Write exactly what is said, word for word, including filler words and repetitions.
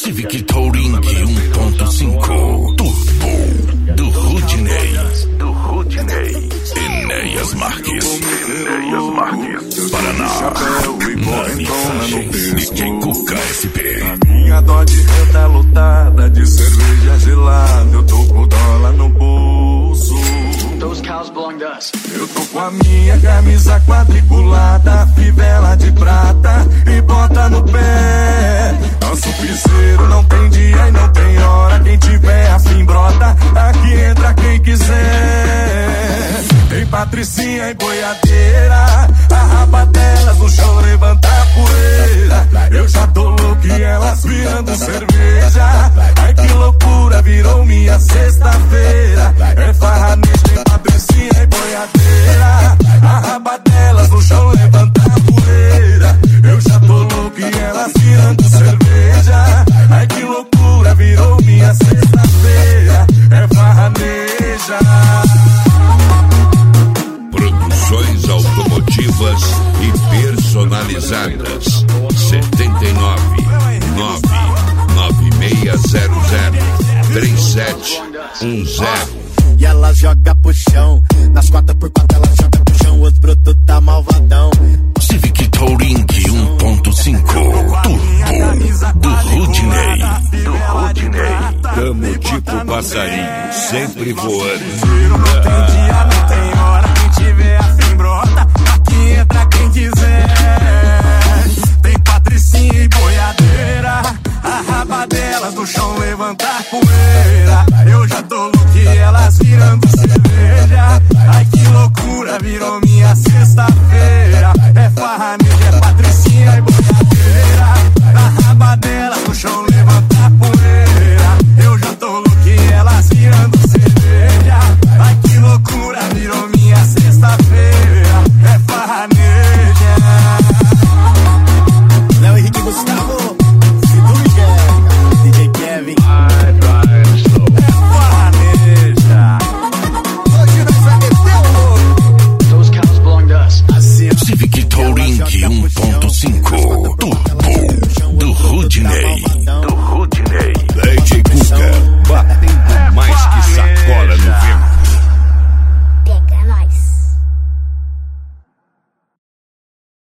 Civic Touring um ponto cinco Turbo do Rudinei. Do Rudinei. Enéas Marques. Enéas Marques. Paraná. Na mixagem D J Cuca S P. A minha Dodge Ram tá lotada de cerveja gelada. Eu tô com dólar no bolso. Those cows belong to us. Eu tô com a minha camisa quadriculada, fivela de prata e bota no pé. Nosso piseiro não tem dia e não tem hora. Quem tiver afim brota, aqui entra quem quiser. Tem patricinha e boiadeira, a raba delas no chão levanta a poeira. Eu já tô louco e elas virando cerveja. Ai que loucura, virou minha sexta-feira. É farra nisso, tem patricinha e boiadeira, a raba delas no chão levanta a poeira. Eu já tô louco e elas virando cerveja. Ai que loucura, virou minha sexta-feira. É farraneja. Produções automotivas e personalizadas. setenta e nove, nove nove seis zero zero, três sete um zero. E ela joga pro chão, nas quatro por quatro ela joga pro chão, os brutos tá malvadão. Civic Touring um ponto cinco Turbo do Rudinei. Do Rudinei. Tamo tipo passarinho, sempre voando. Não tem dia, não tem hora. Quem tiver afim brota, aqui entra quem quiser. Tem patricinha e boiadeira, a raba delas no chão levanta a poeira.